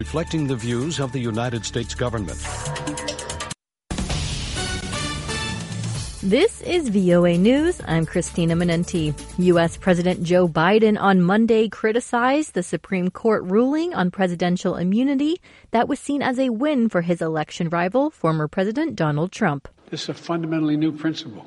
reflecting the views of the United States government. This is VOA News. I'm Christina Menenti. U.S. President Joe Biden on Monday criticized the Supreme Court ruling on presidential immunity that was seen as a win for his election rival, former President Donald Trump. This is a fundamentally new principle,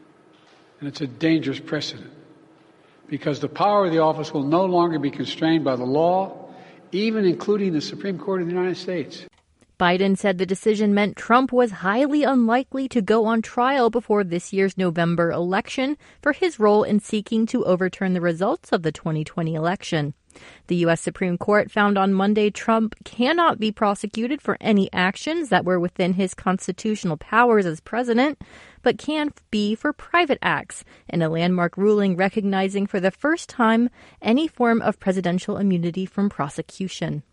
and it's a dangerous precedent because the power of the office will no longer be constrained by the law, even including the Supreme Court of the United States. Biden said the decision meant Trump was highly unlikely to go on trial before this year's November election for his role in seeking to overturn the results of the 2020 election. The U.S. Supreme Court found on Monday Trump cannot be prosecuted for any actions that were within his constitutional powers as president, but can be for private acts, in a landmark ruling recognizing for the first time any form of presidential immunity from prosecution.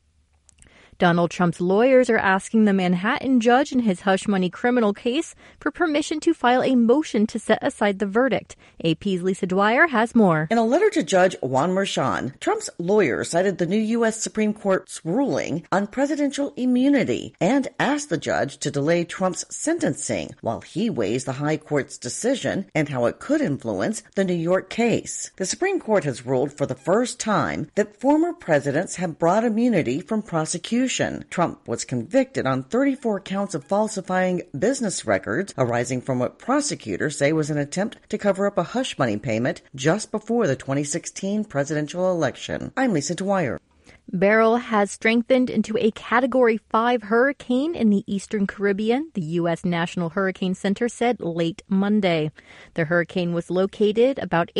Donald Trump's lawyers are asking the Manhattan judge in his hush money criminal case for permission to file a motion to set aside the verdict. AP's Lisa Dwyer has more. In a letter to Judge Juan Merchan, Trump's lawyers cited the new U.S. Supreme Court's ruling on presidential immunity and asked the judge to delay Trump's sentencing while he weighs the high court's decision and how it could influence the New York case. The Supreme Court has ruled for the first time that former presidents have broad immunity from prosecution. Trump was convicted on 34 counts of falsifying business records arising from what prosecutors say was an attempt to cover up a hush money payment just before the 2016 presidential election. I'm Lisa Dwyer. Beryl has strengthened into a Category 5 hurricane in the eastern Caribbean, the U.S. National Hurricane Center said late Monday. The hurricane was located about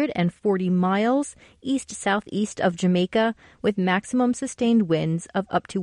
840 miles east-southeast of Jamaica, with maximum sustained winds of up to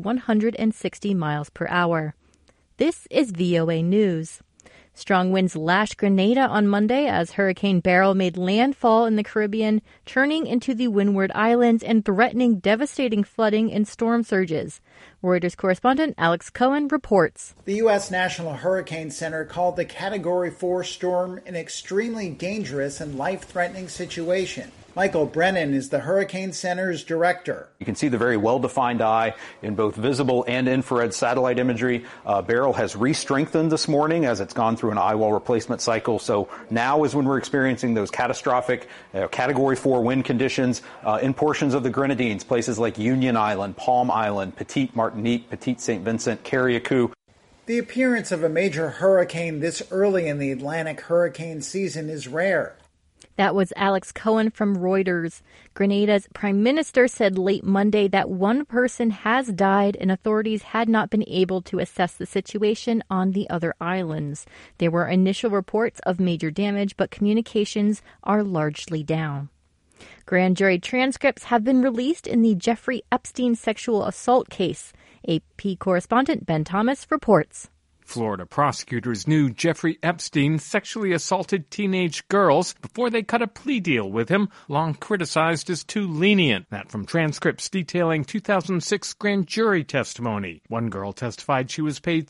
160 miles per hour. This is VOA News. Strong winds lashed Grenada on Monday as Hurricane Beryl made landfall in the Caribbean, turning into the Windward Islands and threatening devastating flooding and storm surges. Reuters correspondent Alex Cohen reports. The U.S. National Hurricane Center called the Category 4 storm an extremely dangerous and life-threatening situation. Michael Brennan is the Hurricane Center's director. You can see the very well-defined eye in both visible and infrared satellite imagery. Beryl has re-strengthened this morning as it's gone through an eye wall replacement cycle. So now is when we're experiencing those catastrophic Category 4 wind conditions in portions of the Grenadines, places like Union Island, Palm Island, Petite Martinique, Petite St. Vincent, Carriacou. The appearance of a major hurricane this early in the Atlantic hurricane season is rare. That was Alex Cohen from Reuters. Grenada's prime minister said late Monday that one person has died and authorities had not been able to assess the situation on the other islands. There were initial reports of major damage, but communications are largely down. Grand jury transcripts have been released in the Jeffrey Epstein sexual assault case. AP correspondent Ben Thomas reports. Florida prosecutors knew Jeffrey Epstein sexually assaulted teenage girls before they cut a plea deal with him, long criticized as too lenient. That from transcripts detailing 2006 grand jury testimony. One girl testified she was paid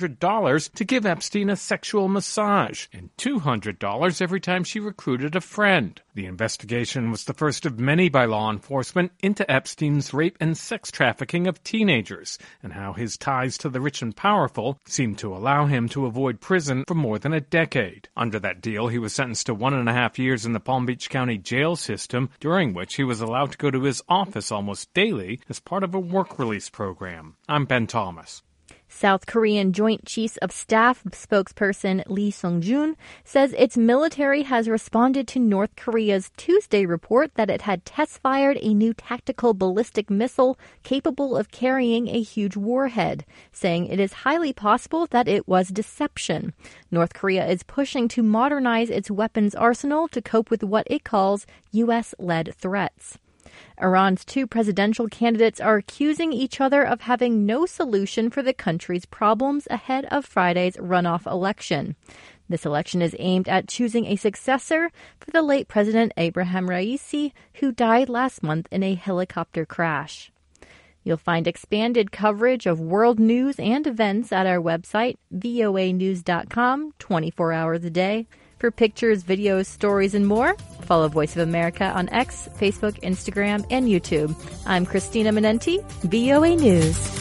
$300 to give Epstein a sexual massage and $200 every time she recruited a friend. The investigation was the first of many by law enforcement into Epstein's rape and sex trafficking of teenagers and how his ties to the rich and powerful seemed to allow him to avoid prison for more than a decade. Under that deal, he was sentenced to 1.5 years in the Palm Beach County jail system, during which he was allowed to go to his office almost daily as part of a work release program. I'm Ben Thomas. South Korean Joint Chiefs of Staff spokesperson Lee Sung-jun says its military has responded to North Korea's Tuesday report that it had test-fired a new tactical ballistic missile capable of carrying a huge warhead, saying it is highly possible that it was deception. North Korea is pushing to modernize its weapons arsenal to cope with what it calls U.S.-led threats. Iran's two presidential candidates are accusing each other of having no solution for the country's problems ahead of Friday's runoff election. This election is aimed at choosing a successor for the late President Ebrahim Raisi, who died last month in a helicopter crash. You'll find expanded coverage of world news and events at our website, voanews.com, 24 hours a day. For pictures, videos, stories, and more, follow Voice of America on X, Facebook, Instagram, and YouTube. I'm Christina Minenti, VOA News.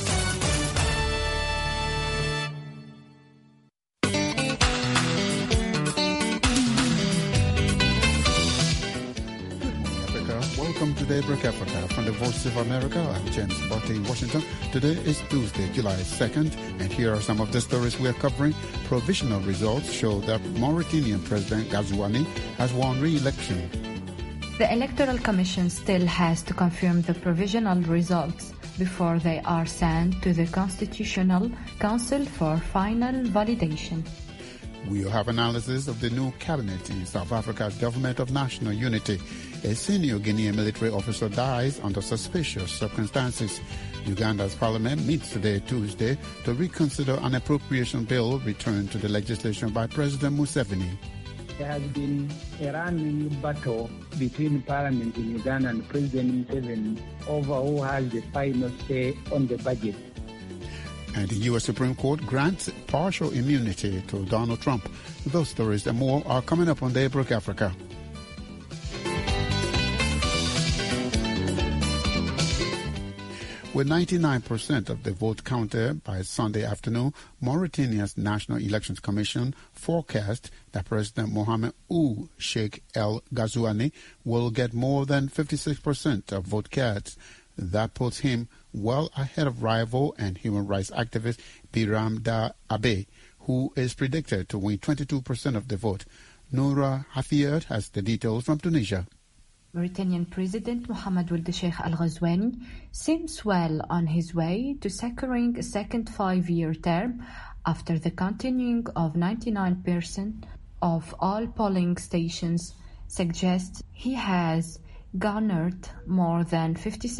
Welcome to Daybreak Africa from the Voice of America. I'm James Botte in Washington. Today is Tuesday, July 2nd, and here are some of the stories we are covering. Provisional results show that Mauritanian President Ghazouani has won re-election. The Electoral Commission still has to confirm the provisional results before they are sent to the Constitutional Council for final validation. We'll have analysis of the new cabinet in South Africa's Government of National Unity. A senior Guinean military officer dies under suspicious circumstances. Uganda's parliament meets today, Tuesday, to reconsider an appropriation bill returned to the legislation by President Museveni. There has been a running battle between parliament in Uganda and President Museveni over who has the final say on the budget. And the U.S. Supreme Court grants partial immunity to Donald Trump. Those stories and more are coming up on Daybreak Africa. With 99% of the vote counted by Sunday afternoon, Mauritania's National Elections Commission forecast that President Mohamed Ould Sheikh El Ghazouani will get more than 56% of vote cast. That puts him well ahead of rival and human rights activist Biram Da Abe, who is predicted to win 22% of the vote. Noura Hafiat has the details from Tunisia. Mauritanian President Mohamed Ould Sheikh Al Ghazouani seems well on his way to securing a second 5-year term after the continuing of 99% of all polling stations suggest he has garnered more than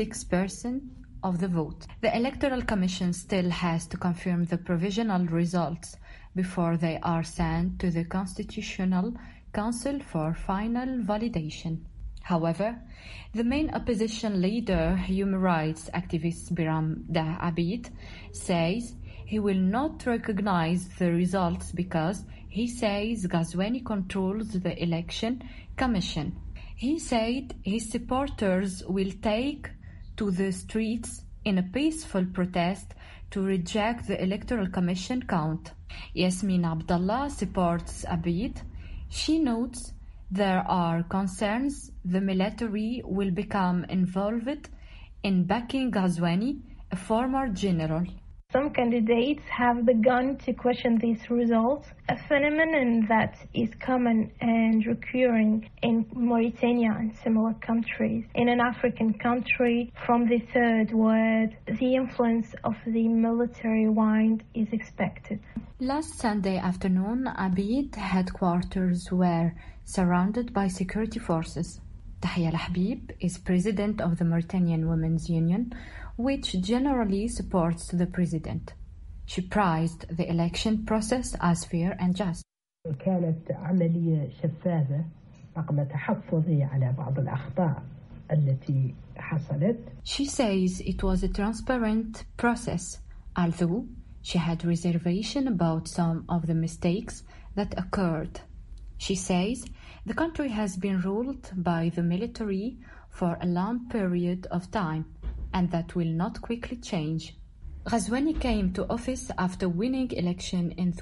56% of the vote. The Electoral Commission still has to confirm the provisional results before they are sent to the Constitutional Council for final validation. However, the main opposition leader, human rights activist Biram Da Abe, says he will not recognize the results because he says Ghazouani controls the election commission. He said his supporters will take to the streets in a peaceful protest to reject the Electoral Commission count. Yasmin Abdallah supports Abid. She notes there are concerns the military will become involved in backing Ghazouani, a former general. Some candidates have begun to question these results, a phenomenon that is common and recurring in Mauritania and similar countries. In an African country from the third world, the influence of the military wind is expected. Last Sunday afternoon, Abid headquarters were surrounded by security forces. Tahia Al-Habib is president of the Mauritanian Women's Union, which generally supports the president. She prized the election process as fair and just. كانت عملية شفافة رغم تحفظي على بعض الأخطاء التي حصلت. She says it was a transparent process, although she had reservation about some of the mistakes that occurred. She says the country has been ruled by the military for a long period of time, and that will not quickly change. Ghazouani came to office after winning election in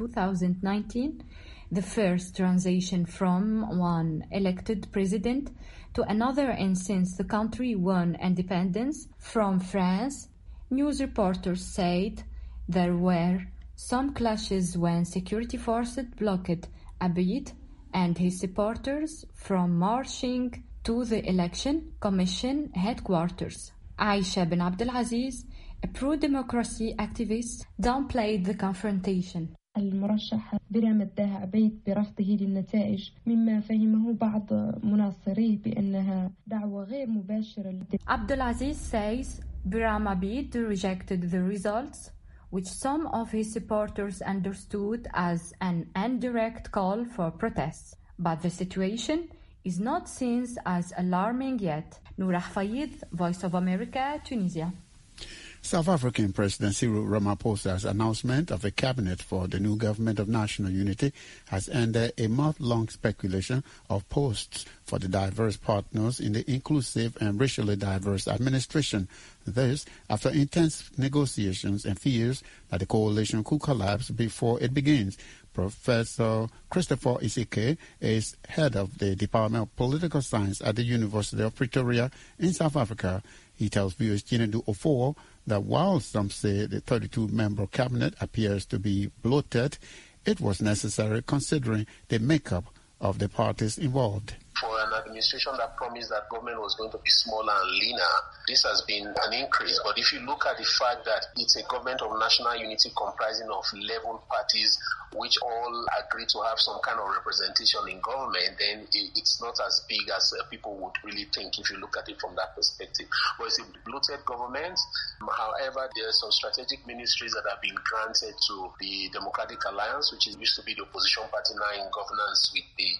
2019, the first transition from one elected president to another and since the country won independence from France. News reporters said there were some clashes when security forces blocked Abid and his supporters from marching to the Election Commission headquarters. Aisha bin Abdelaziz, a pro-democracy activist, downplayed the confrontation. المرشح برام الداه عبيد برفضه للنتائج مما فهمه بعض مناصريه بأنها دعوة غير مباشرة. Abdelaziz says Biram Abid rejected the results, which some of his supporters understood as an indirect call for protests. But the situation is not seen as alarming yet. Noura Hafiat, Voice of America, Tunisia. South African President Cyril Ramaphosa's announcement of a cabinet for the new government of national unity has ended a month-long speculation of posts for the diverse partners in the inclusive and racially diverse administration. This after intense negotiations and fears that the coalition could collapse before it begins. Professor Christopher Isike is head of the Department of Political Science at the University of Pretoria in South Africa. He tells viewers Chinedu Ofowo that while some say the 32-member cabinet appears to be bloated, it was necessary considering the makeup of the parties involved. For an administration that promised that government was going to be smaller and leaner, this has been an increase. But if you look at the fact that it's a government of national unity comprising of 11 parties which all agree to have some kind of representation in government, then it's not as big as people would really think if you look at it from that perspective. But it's a bloated government. However, there are some strategic ministries that have been granted to the Democratic Alliance, which used to be the opposition party now in governance with the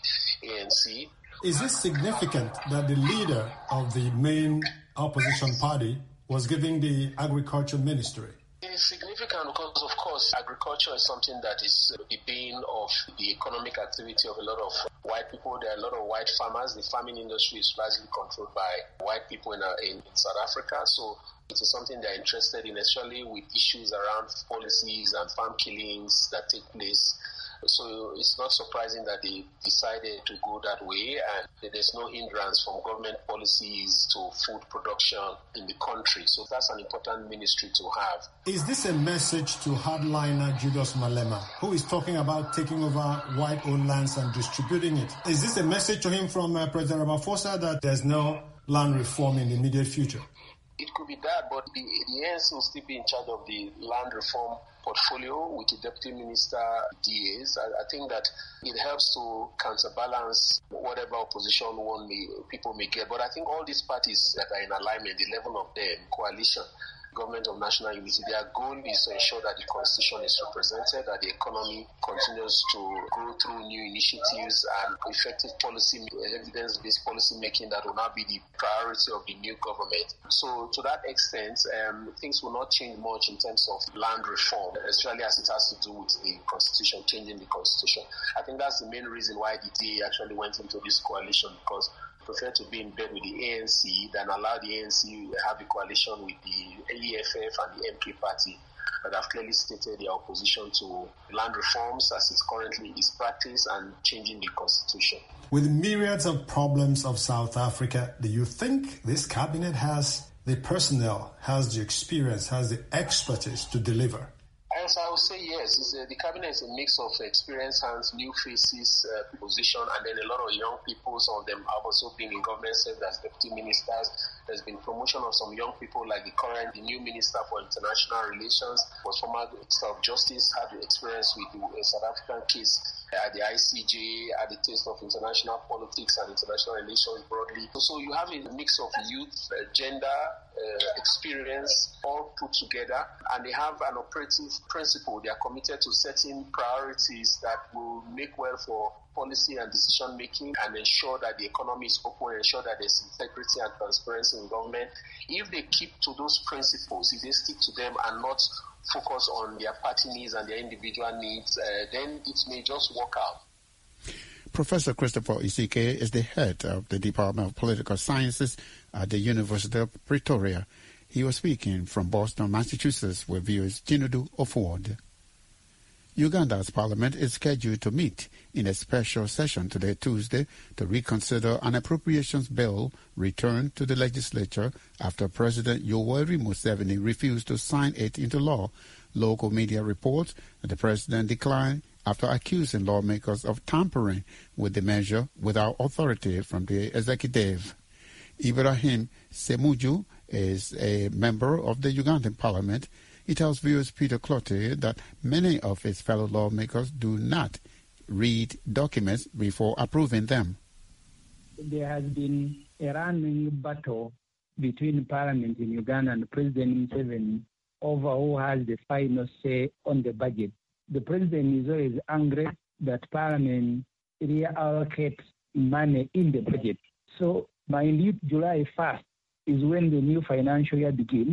ANC. Is it significant that the leader of the main opposition party was given the agriculture ministry? It is significant because, of course, agriculture is something that is the bane of the economic activity of a lot of white people. There are a lot of white farmers. The farming industry is largely controlled by white people in South Africa. So it is something they're interested in, especially with issues around policies and farm killings that take place. So it's not surprising that they decided to go that way, and there's no hindrance from government policies to food production in the country. So that's an important ministry to have. Is this a message to hardliner Julius Malema, who is talking about taking over white-owned lands and distributing it? Is this a message to him from President Ramaphosa that there's no land reform in the immediate future? It could be that, but the ANC will still be in charge of the land reform portfolio with the Deputy Minister DAs. I think that it helps to counterbalance whatever opposition people may get. But I think all these parties that are in alignment, the 11 of them, coalition, government of national unity, their goal is to ensure that the constitution is represented, that the economy continues to grow through new initiatives and effective policy, evidence-based policy making that will now be the priority of the new government. So to that extent, things will not change much in terms of land reform, especially as it has to do with the constitution, changing the constitution. I think that's the main reason why the DA actually went into this coalition, because prefer to be in bed with the ANC than allow the ANC to have a coalition with the EFF and the MK party that have clearly stated their opposition to land reforms as it currently is practiced and changing the constitution. With myriads of problems of South Africa, do you think this cabinet has the personnel, has the experience, has the expertise to deliver? Yes, I would say yes. The cabinet is a mix of experienced hands, new faces, position, and then a lot of young people. Some of them have also been in government, served as deputy ministers. There's been promotion of some young people, like the new minister for international relations, was former Minister of Justice, had the experience with the South African case at the ICJ, had the taste of international politics and international relations broadly. So you have a mix of youth, gender, experience, all put together, and they have an operative principle. They are committed to setting priorities that will make well for policy and decision making and ensure that the economy is open, ensure that there's integrity and transparency in government. If they keep to those principles, if they stick to them and not focus on their party needs and their individual needs, then it may just work out. Professor Christopher Isike is the head of the Department of Political Sciences at the University of Pretoria. He was speaking from Boston, Massachusetts, with viewers Chinedu Ofowo. Uganda's parliament is scheduled to meet in a special session today, Tuesday, to reconsider an appropriations bill returned to the legislature after President Yoweri Museveni refused to sign it into law. Local media reports that the president declined after accusing lawmakers of tampering with the measure without authority from the executive. Ibrahim Semuju is a member of the Ugandan parliament. He tells viewers Peter Clotte that many of his fellow lawmakers do not read documents before approving them. There has been a running battle between Parliament in Uganda and President Museveni over who has the final say on the budget. The President is always angry that Parliament reallocates money in the budget. So by July 1st is when the new financial year begins.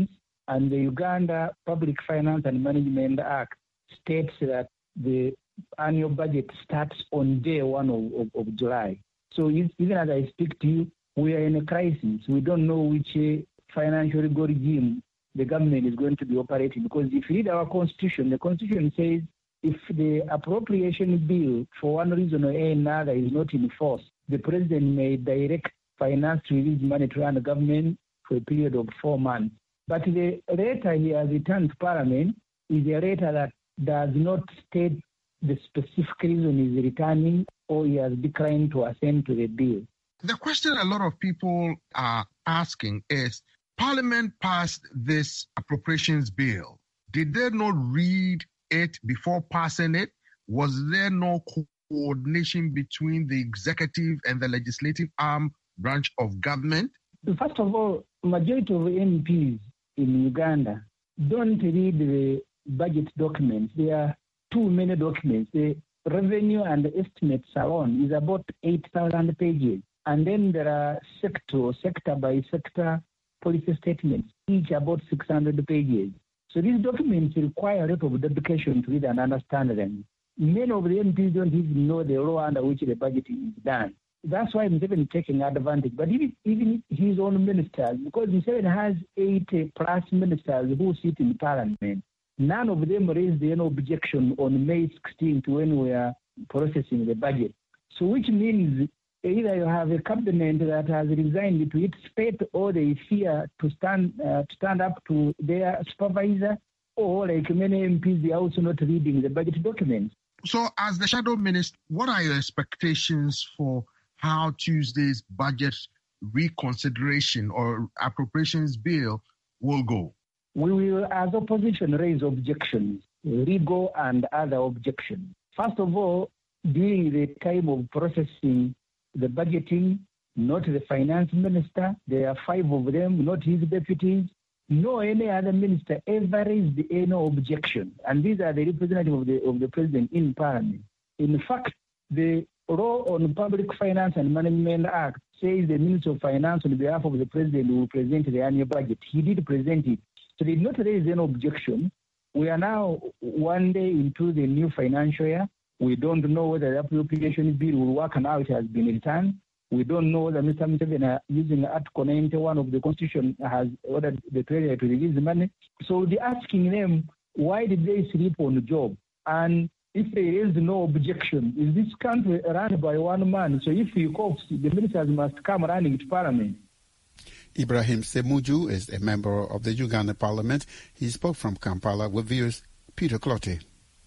And the Uganda Public Finance and Management Act states that the annual budget starts on day 1 of July. So even as I speak to you, we are in a crisis. We don't know which financial regime the government is going to be operating, because if you read our constitution, the constitution says if the appropriation bill for one reason or another is not in force, the president may direct finance to release money to run the government for a period of 4 months. But the letter he has returned to Parliament is a letter that does not state the specific reason he's returning, or he has declined to assent to the bill. The question a lot of people are asking is, Parliament passed this appropriations bill. Did they not read it before passing it? Was there no coordination between the executive and the legislative arm branch of government? First of all, majority of MPs in Uganda don't read the budget documents. There are too many documents. The revenue and the estimates alone is about 8,000 pages. And then there are sector by sector policy statements, each about 600 pages. So these documents require a lot of dedication to read and understand them. Many of the MPs don't even know the law under which the budgeting is done. That's why Museveni is taking advantage. But even his own ministers, because Museveni has 80 plus ministers who sit in Parliament, none of them raised any objection on May 16th when we are processing the budget. So which means either you have a cabinet that has resigned to its fate, or they fear to stand up to their supervisor, or like many MPs, they are also not reading the budget documents. So as the shadow minister, what are your expectations for how Tuesday's budget reconsideration or appropriations bill will go? We will, as opposition, raise objections, legal and other objections. First of all, during the time of processing the budgeting, not the finance minister, there are 5 of them, not his deputies, no any other minister ever raised any objection. And these are the representatives of the president in Parliament. In fact, the law on Public Finance and Management Act says the Minister of Finance on behalf of the president will present the annual budget. He did present it. So they did not raise any objection. We are now 1 day into the new financial year. We don't know whether the appropriation bill will work and how it has been returned. We don't know whether Mr. Museveni, using Article 91 of the Constitution, has ordered the Treasury to release the money. So they're asking them, why did they sleep on the job? And if there is no objection, is this country run by one man? So if he coughs, the ministers must come running to Parliament. Ibrahim Semuju is a member of the Uganda Parliament. He spoke from Kampala with viewers Peter Clottey.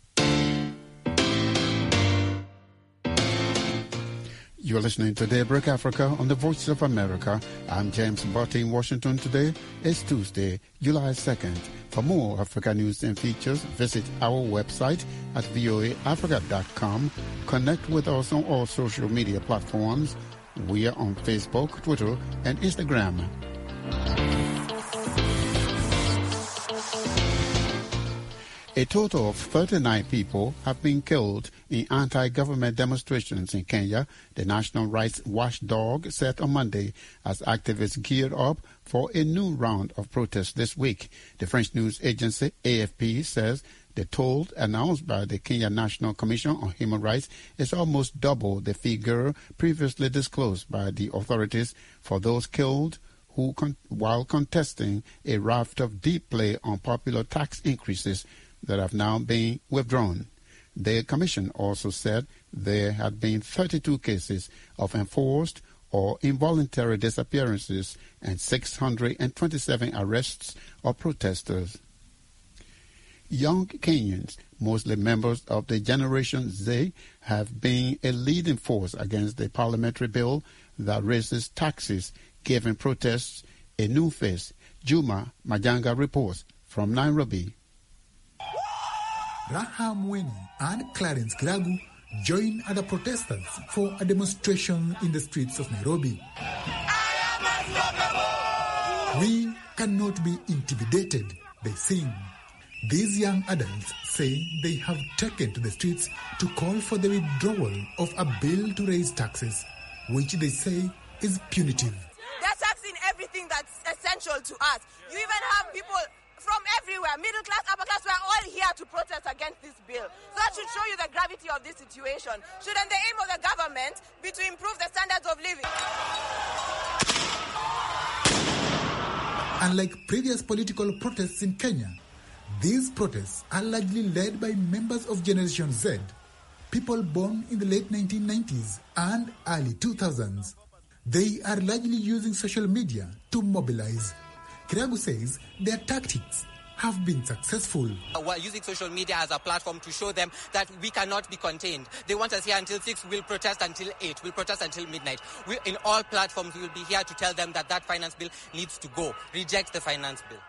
You're listening to Daybreak Africa on the Voice of America. I'm James Botti in Washington. Today is Tuesday, July 2nd. For more Africa news and features, visit our website at voaafrica.com. Connect with us on all social media platforms. We are on Facebook, Twitter, and Instagram. A total of 39 people have been killed in anti-government demonstrations in Kenya, the national rights watchdog said on Monday, as activists geared up for a new round of protests this week. The French news agency AFP says the toll announced by the Kenya National Commission on Human Rights is almost double the figure previously disclosed by the authorities for those killed while contesting a raft of deep play on popular tax increases that have now been withdrawn. The commission also said there had been 32 cases of enforced or involuntary disappearances and 627 arrests of protesters. Young Kenyans, mostly members of the Generation Z, have been a leading force against the parliamentary bill that raises taxes, giving protests a new face. Juma Majanga reports from Nairobi. Raha Mweni and Clarence Kiragu join other protesters for a demonstration in the streets of Nairobi. We cannot be intimidated, they sing. These young adults say they have taken to the streets to call for the withdrawal of a bill to raise taxes, which they say is punitive. They're taxing everything that's essential to us. You even have people from everywhere, middle class, upper class, we're all here to protest against this bill. So that should show you the gravity of this situation. Shouldn't the aim of the government be to improve the standards of living? Unlike previous political protests in Kenya, these protests are largely led by members of Generation Z, people born in the late 1990s and early 2000s. They are largely using social media to mobilize. Kiragu says their tactics have been successful. We're using social media as a platform to show them that we cannot be contained. They want us here until 6, we'll protest until 8, we'll protest until midnight. In all platforms, we will be here to tell them that that finance bill needs to go. Reject the finance bill.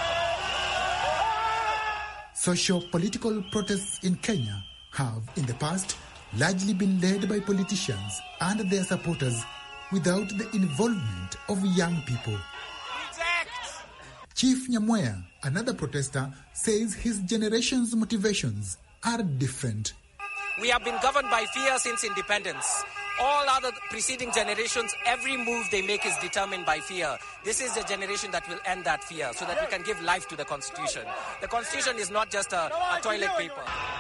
Socio-political protests in Kenya have, in the past, largely been led by politicians and their supporters without the involvement of young people. Chief Nyamweya, another protester, says his generation's motivations are different. We have been governed by fear since independence. All other preceding generations, every move they make is determined by fear. This is the generation that will end that fear so that we can give life to the Constitution. The Constitution is not just a toilet paper.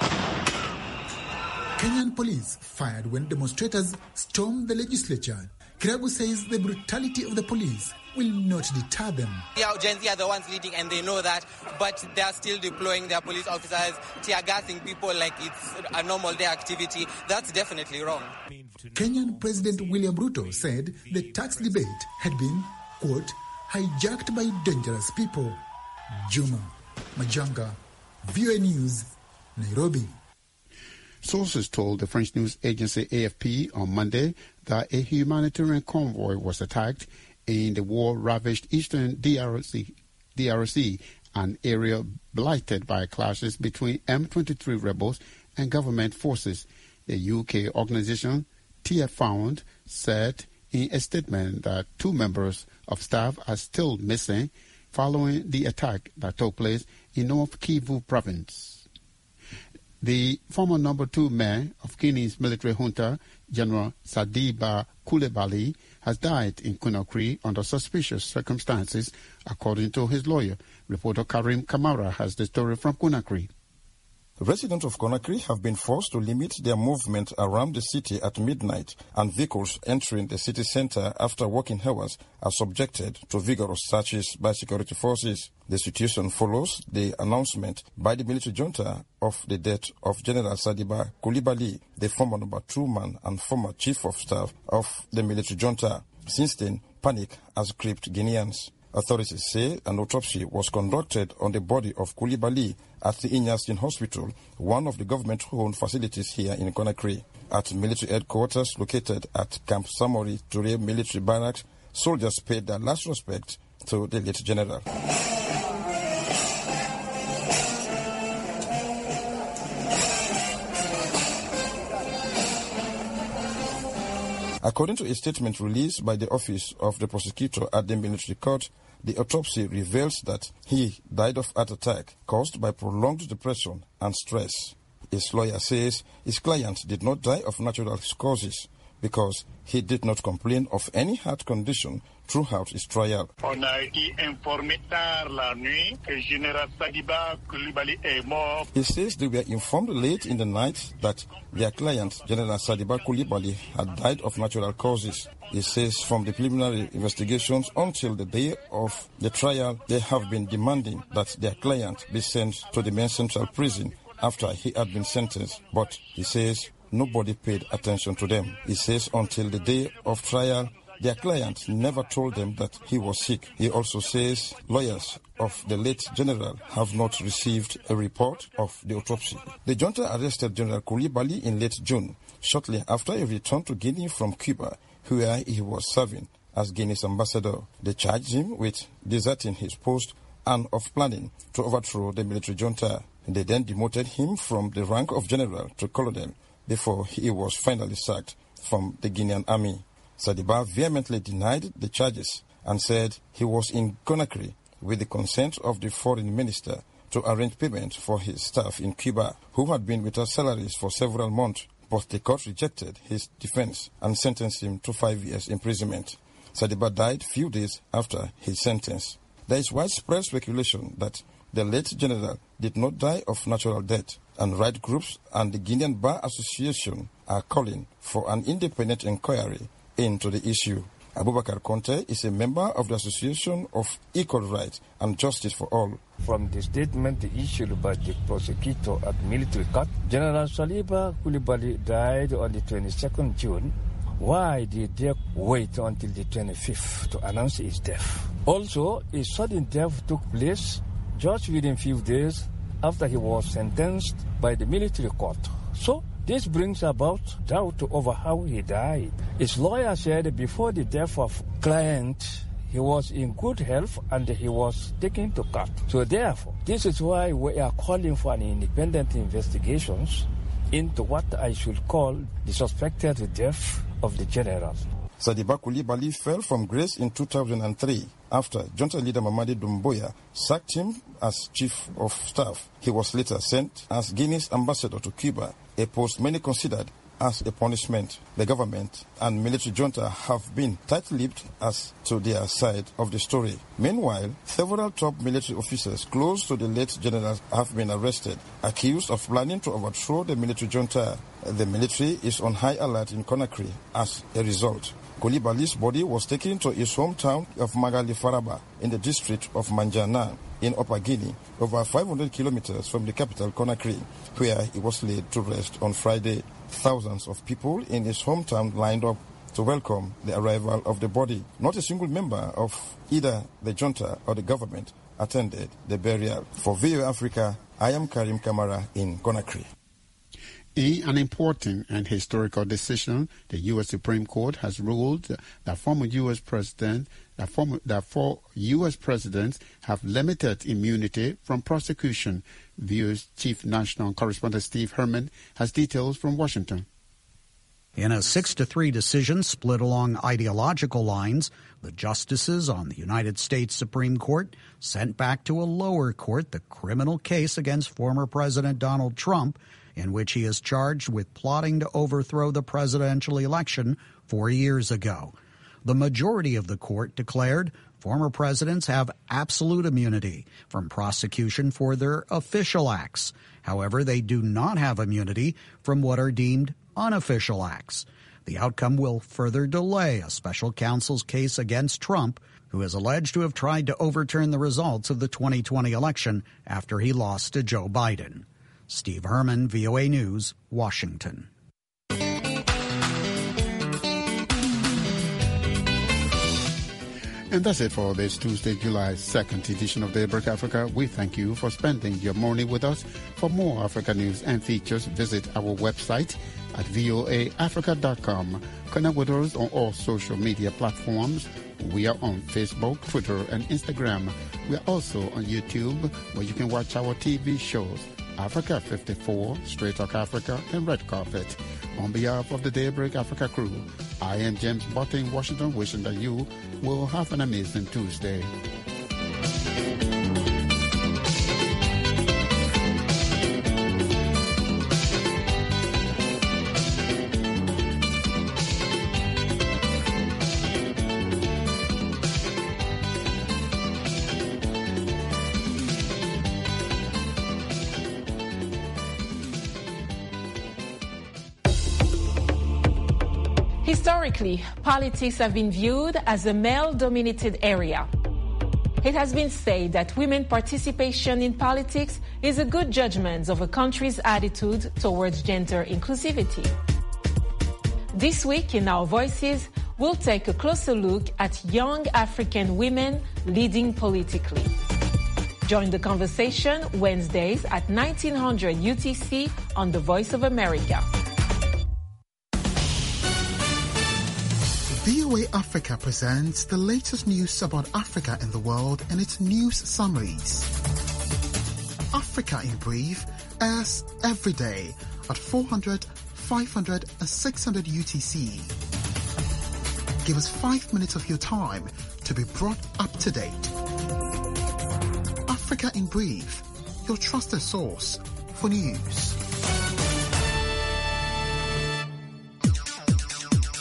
Kenyan police fired when demonstrators stormed the legislature. Kiragu says the brutality of the police will not deter them. Yeah, Gen Z are the ones leading and they know that, but they are still deploying their police officers, tear-gassing people like it's a normal day activity. That's definitely wrong. Kenyan President William Ruto said the tax debate had been, quote, hijacked by dangerous people. Juma Majanga, VOA News, Nairobi. Sources told the French news agency AFP on Monday that a humanitarian convoy was attacked in the war-ravaged eastern DRC, an area blighted by clashes between M23 rebels and government forces. The UK organization Tearfund said in a statement that 2 members of staff are still missing following the attack that took place in North Kivu province. The former number 2 mayor of Guinea's military junta, General Sadiba Coulibaly, has died in Conakry under suspicious circumstances, according to his lawyer. Reporter Karim Kamara has the story from Conakry. Residents of Conakry have been forced to limit their movement around the city at midnight, and vehicles entering the city center after working hours are subjected to vigorous searches by security forces. The situation follows the announcement by the military junta of the death of General Sadiba Coulibaly, the former number 2 man and former chief of staff of the military junta. Since then, panic has gripped Guineans. Authorities say an autopsy was conducted on the body of Coulibaly at the Inyastin Hospital, one of the government-owned facilities here in Conakry. At military headquarters located at Camp Samori Touré military barracks, soldiers paid their last respect to the late general. According to a statement released by the Office of the Prosecutor at the military court, the autopsy reveals that he died of heart attack caused by prolonged depression and stress. His lawyer says his client did not die of natural causes because he did not complain of any heart condition throughout his trial. On a été informé tard la nuit que General Sadiba Coulibaly est mort. He says they were informed late in the night that their client, General Sadiba Coulibaly, had died of natural causes. He says from the preliminary investigations until the day of the trial, they have been demanding that their client be sent to the main central prison after he had been sentenced. But he says nobody paid attention to them. He says until the day of trial, their client never told them that he was sick. He also says lawyers of the late general have not received a report of the autopsy. The junta arrested General Coulibaly in late June, shortly after he returned to Guinea from Cuba, where he was serving as Guinea's ambassador. They charged him with deserting his post and of planning to overthrow the military junta. They then demoted him from the rank of general to colonel before he was finally sacked from the Guinean army. Sadiba vehemently denied the charges and said he was in Conakry with the consent of the foreign minister to arrange payment for his staff in Cuba, who had been without salaries for several months. But the court rejected his defense and sentenced him to 5 years imprisonment. Sadiba died few days after his sentence. There is widespread speculation that the late general did not die of natural death, and right groups and the Guinean Bar Association are calling for an independent inquiry into the issue. Abubakar Conte is a member of the Association of Equal Rights and Justice for All. From the statement issued by the prosecutor at military court, General Saliba Coulibaly died on the 22nd June. Why did they wait until the 25th to announce his death? Also, his sudden death took place just within few days after he was sentenced by the military court. So, this brings about doubt over how he died. His lawyer said before the death of client, he was in good health and he was taken to court. So therefore, this is why we are calling for an independent investigation into what I should call the suspected death of the general. Sadiba Coulibaly fell from grace in 2003 after junta leader Mamadi Doumbouya sacked him as chief of staff. He was later sent as Guinea's ambassador to Cuba, a post many considered as a punishment. The government and military junta have been tight-lipped as to their side of the story. Meanwhile, several top military officers close to the late general have been arrested, accused of planning to overthrow the military junta. The military is on high alert in Conakry as a result. Coulibaly's body was taken to his hometown of Magali Faraba in the district of Manjana in Upper Guinea, over 500 kilometers from the capital Conakry, where he was laid to rest on Friday. Thousands of people in his hometown lined up to welcome the arrival of the body. Not a single member of either the junta or the government attended the burial. For VOA Africa, I am Karim Kamara in Conakry. In an important and historical decision, the U.S. Supreme Court has ruled that four U.S. presidents have limited immunity from prosecution. VOA's chief national correspondent Steve Herman has details from Washington. In a 6-3 decision split along ideological lines, the justices on the United States Supreme Court sent back to a lower court the criminal case against former President Donald Trump, in which he is charged with plotting to overthrow the presidential election 4 years ago. The majority of the court declared former presidents have absolute immunity from prosecution for their official acts. However, they do not have immunity from what are deemed unofficial acts. The outcome will further delay a special counsel's case against Trump, who is alleged to have tried to overturn the results of the 2020 election after he lost to Joe Biden. Steve Herman, VOA News, Washington. And that's it for this Tuesday, July 2nd edition of Daybreak Africa. We thank you for spending your morning with us. For more Africa news and features, visit our website at voaafrica.com. Connect with us on all social media platforms. We are on Facebook, Twitter, and Instagram. We are also on YouTube, where you can watch our TV shows, Africa 54, Straight Talk Africa, and Red Carpet. On behalf of the Daybreak Africa crew, I am James Botte in Washington, wishing that you will have an amazing Tuesday. Historically, politics have been viewed as a male-dominated area. It has been said that women's participation in politics is a good judgment of a country's attitude towards gender inclusivity. This week in Our Voices, we'll take a closer look at young African women leading politically. Join the conversation Wednesdays at 1900 UTC on The Voice of America. VOA Africa presents the latest news about Africa and the world and its news summaries. Africa in Brief airs every day at 400, 500 and 600 UTC. Give us 5 minutes of your time to be brought up to date. Africa in Brief, your trusted source for news.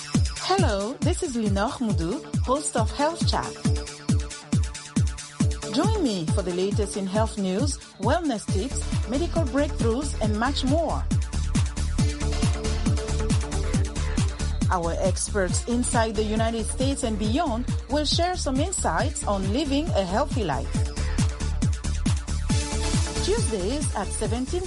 Hello, this is Linor Moudou, host of Health Chat. Join me for the latest in health news, wellness tips, medical breakthroughs, and much more. Our experts inside the United States and beyond will share some insights on living a healthy life. Tuesdays at 17